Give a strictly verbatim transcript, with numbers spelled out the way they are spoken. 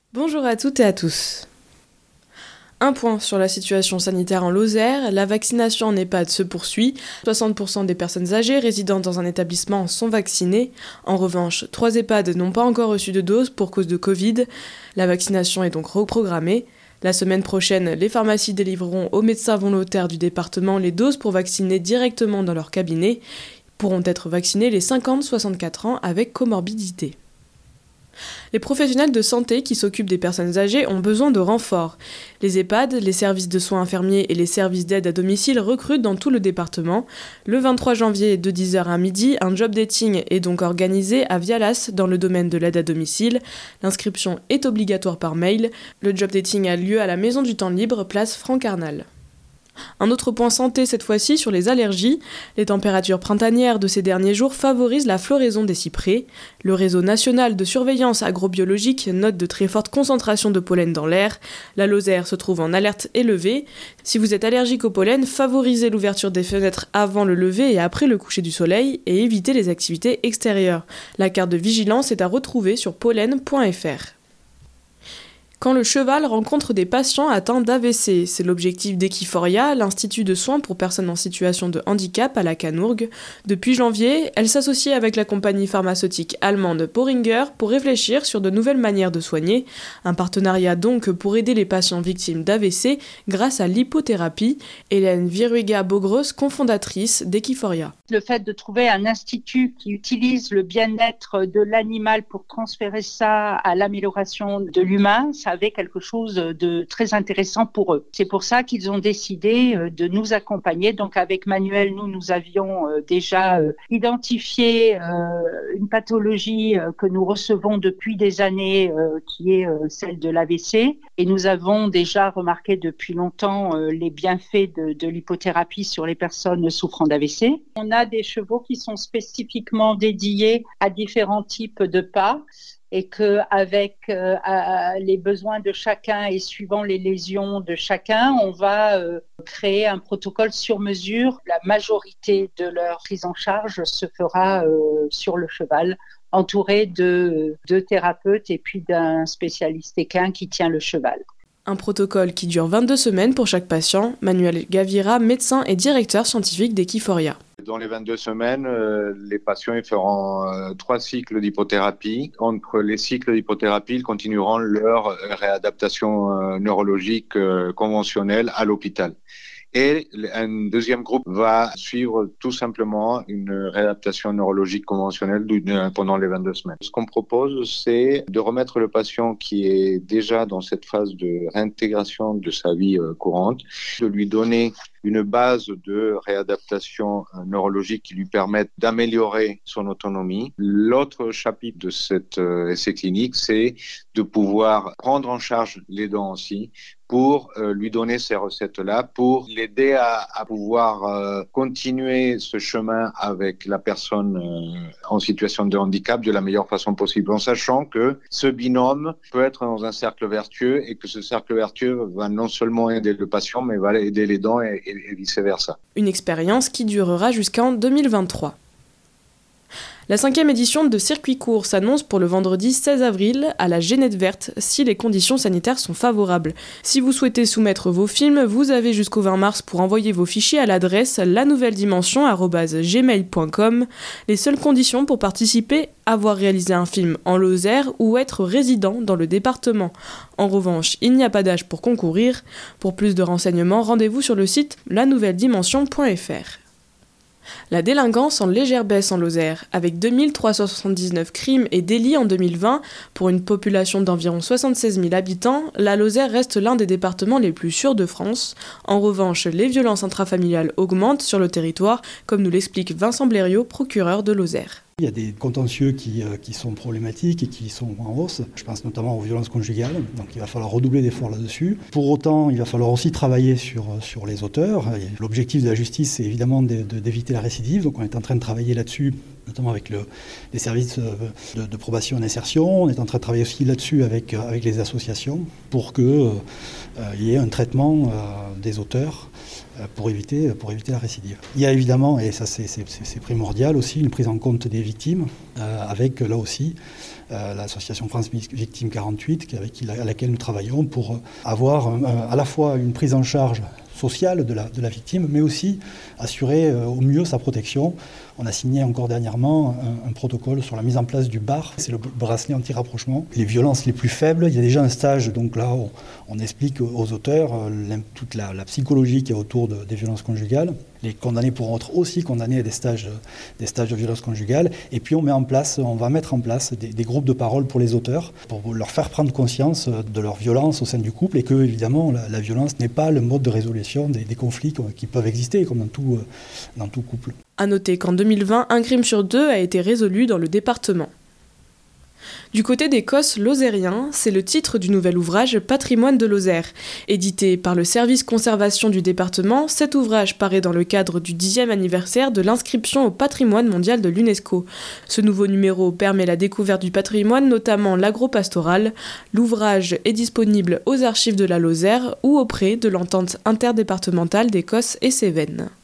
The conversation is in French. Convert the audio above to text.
Bonjour à toutes et à tous. Un point sur la situation sanitaire en Lozère, la vaccination en EHPAD se poursuit. soixante pour cent des personnes âgées résidant dans un établissement sont vaccinées. En revanche, trois EHPAD n'ont pas encore reçu de dose pour cause de Covid. La vaccination est donc reprogrammée. La semaine prochaine, les pharmacies délivreront aux médecins volontaires du département les doses pour vacciner directement dans leur cabinet. Pourront être vaccinés les cinquante à soixante-quatre ans avec comorbidité. Les professionnels de santé qui s'occupent des personnes âgées ont besoin de renforts. Les EHPAD, les services de soins infirmiers et les services d'aide à domicile recrutent dans tout le département. Le vingt-trois janvier, de dix heures à midi, un job dating est donc organisé à Vialas dans le domaine de l'aide à domicile. L'inscription est obligatoire par mail. Le job dating a lieu à la Maison du Temps Libre, place Franck Arnal. Un autre point santé cette fois-ci sur les allergies. Les températures printanières de ces derniers jours favorisent la floraison des cyprès. Le réseau national de surveillance agrobiologique note de très fortes concentrations de pollen dans l'air. La Lozère se trouve en alerte élevée. Si vous êtes allergique au pollen, favorisez l'ouverture des fenêtres avant le lever et après le coucher du soleil et évitez les activités extérieures. La carte de vigilance est à retrouver sur pollen point f r. Quand le cheval rencontre des patients atteints d'A V C, c'est l'objectif d'Equiforia, l'Institut de soins pour personnes en situation de handicap à la Canourgue. Depuis janvier, elle s'associe avec la compagnie pharmaceutique allemande Boehringer pour réfléchir sur de nouvelles manières de soigner. Un partenariat donc pour aider les patients victimes d'A V C grâce à l'hypothérapie. Hélène Viruega-Bogros, cofondatrice d'Equiforia. Le fait de trouver un institut qui utilise le bien-être de l'animal pour transférer ça à l'amélioration de l'humain, ça avait quelque chose de très intéressant pour eux. C'est pour ça qu'ils ont décidé de nous accompagner. Donc avec Manuel, nous, nous avions déjà identifié une pathologie que nous recevons depuis des années, qui est celle de l'A V C. Et nous avons déjà remarqué depuis longtemps les bienfaits de, de l'hypothérapie sur les personnes souffrant d'A V C. On a des chevaux qui sont spécifiquement dédiés à différents types de pas, et qu'avec euh, les besoins de chacun et suivant les lésions de chacun, on va euh, créer un protocole sur mesure. La majorité de leur prise en charge se fera euh, sur le cheval, entouré de deux thérapeutes et puis d'un spécialiste équin qui tient le cheval. Un protocole qui dure vingt-deux semaines pour chaque patient. Manuel Gavira, médecin et directeur scientifique d'Equiforia. Dans les vingt-deux semaines, euh, les patients ils feront euh, trois cycles d'hypothérapie. Entre les cycles d'hypothérapie, ils continueront leur réadaptation euh, neurologique euh, conventionnelle à l'hôpital. Et un deuxième groupe va suivre tout simplement une réadaptation neurologique conventionnelle pendant les vingt-deux semaines. Ce qu'on propose, c'est de remettre le patient qui est déjà dans cette phase de réintégration de sa vie courante, de lui donner une base de réadaptation neurologique qui lui permette d'améliorer son autonomie. L'autre chapitre de cet essai clinique, c'est de pouvoir prendre en charge les dents aussi, pour euh, lui donner ces recettes-là, pour l'aider à, à pouvoir euh, continuer ce chemin avec la personne euh, en situation de handicap de la meilleure façon possible, en sachant que ce binôme peut être dans un cercle vertueux et que ce cercle vertueux va non seulement aider le patient, mais va aider les dents et, et, et vice-versa. Une expérience qui durera jusqu'en deux mille vingt-trois. La cinquième édition de Circuit Court s'annonce pour le vendredi seize avril à la Génette Verte si les conditions sanitaires sont favorables. Si vous souhaitez soumettre vos films, vous avez jusqu'au vingt mars pour envoyer vos fichiers à l'adresse la nouvelle dimension arobase gmail point com. Les seules conditions pour participer, avoir réalisé un film en Lozère ou être résident dans le département. En revanche, il n'y a pas d'âge pour concourir. Pour plus de renseignements, rendez-vous sur le site la nouvelle dimension point f r. La délinquance en légère baisse en Lozère, avec deux mille trois cent soixante-dix-neuf crimes et délits en deux mille vingt. Pour une population d'environ soixante-seize mille habitants, la Lozère reste l'un des départements les plus sûrs de France. En revanche, les violences intrafamiliales augmentent sur le territoire, comme nous l'explique Vincent Blériot, procureur de Lozère. Il y a des contentieux qui, euh, qui sont problématiques et qui sont en hausse. Je pense notamment aux violences conjugales, donc il va falloir redoubler d'efforts là-dessus. Pour autant, il va falloir aussi travailler sur, sur les auteurs. L'objectif de la justice, c'est évidemment de, de, d'éviter la récidive, donc on est en train de travailler là-dessus, notamment avec le, les services de, de probation et d'insertion. On est en train de travailler aussi là-dessus avec, avec les associations pour qu'il euh, y ait un traitement euh, des auteurs pour éviter, pour éviter la récidive. Il y a évidemment, et ça c'est, c'est, c'est primordial aussi, une prise en compte des victimes, euh, avec là aussi euh, l'association France Victimes quarante-huit, avec qui, à laquelle nous travaillons pour avoir euh, à la fois une prise en charge sociale de la, de la victime, mais aussi assurer euh, au mieux sa protection. On a signé encore dernièrement un, un protocole sur la mise en place du B A R, c'est le bracelet anti-rapprochement. Les violences les plus faibles, il y a déjà un stage, donc là on, on explique aux auteurs euh, toute la, la psychologie qui est autour de, des violences conjugales. Les condamnés pourront être aussi condamnés à des stages, des stages de violence conjugale. Et puis on met en place, on va mettre en place des, des groupes de parole pour les auteurs, pour leur faire prendre conscience de leur violence au sein du couple et que évidemment la, la violence n'est pas le mode de résolution des, des conflits qui peuvent exister comme dans tout, dans tout couple. À noter qu'en deux mille vingt, un crime sur deux a été résolu dans le département. Du côté des C O S lozériens, c'est le titre du nouvel ouvrage Patrimoine de Lozère. Édité par le service conservation du département, cet ouvrage paraît dans le cadre du dixième anniversaire de l'inscription au patrimoine mondial de l'UNESCO. Ce nouveau numéro permet la découverte du patrimoine, notamment l'agropastoral. L'ouvrage est disponible aux archives de la Lozère ou auprès de l'entente interdépartementale des C O S et Cévennes.